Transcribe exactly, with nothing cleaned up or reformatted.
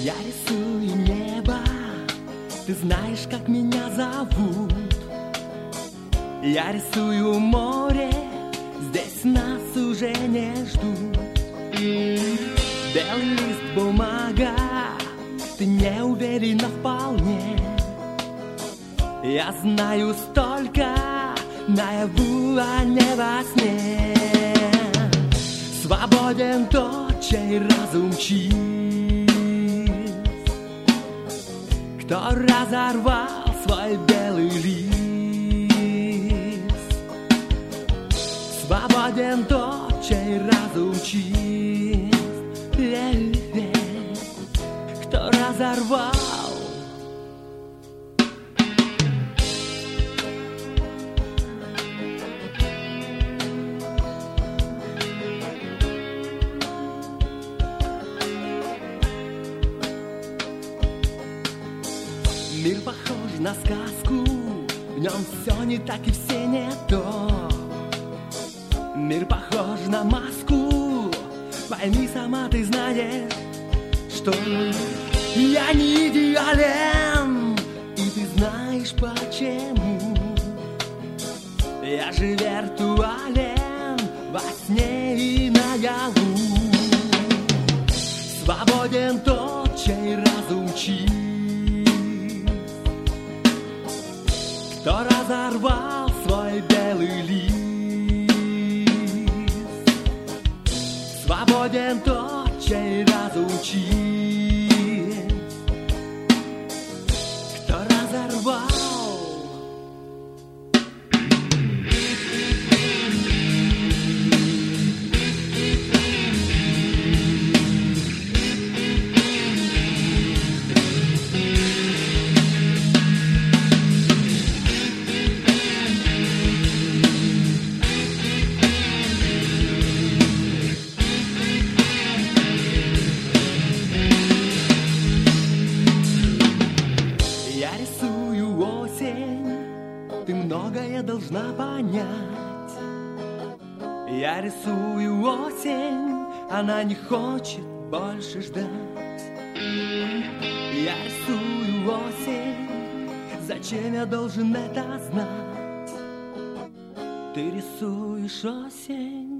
Я рисую небо, ты знаешь, как меня зовут. Я рисую море, здесь нас уже не ждут. Белый лист, бумага, ты не уверена вполне. Я знаю столько наяву, а не во сне. Свободен тот, чей разум чист, кто разорвал свой белый лист. Свободен тот, чей разум чист, кто разорвал. Мир похож на сказку, в нем все не так и все не то. Мир похож на маску, пойми сама, ты знаешь, что я не идеален, и ты знаешь почему. Я же виртуален во сне и наяву. Свободен тот, чей разум чист, кто разорвал свой белый лист. Свободен тот, чей разум чист, кто разорвал. Я рисую осень, ты многое должна понять. Я рисую осень, она не хочет больше ждать. Я рисую осень, зачем я должен это знать? Ты рисуешь осень.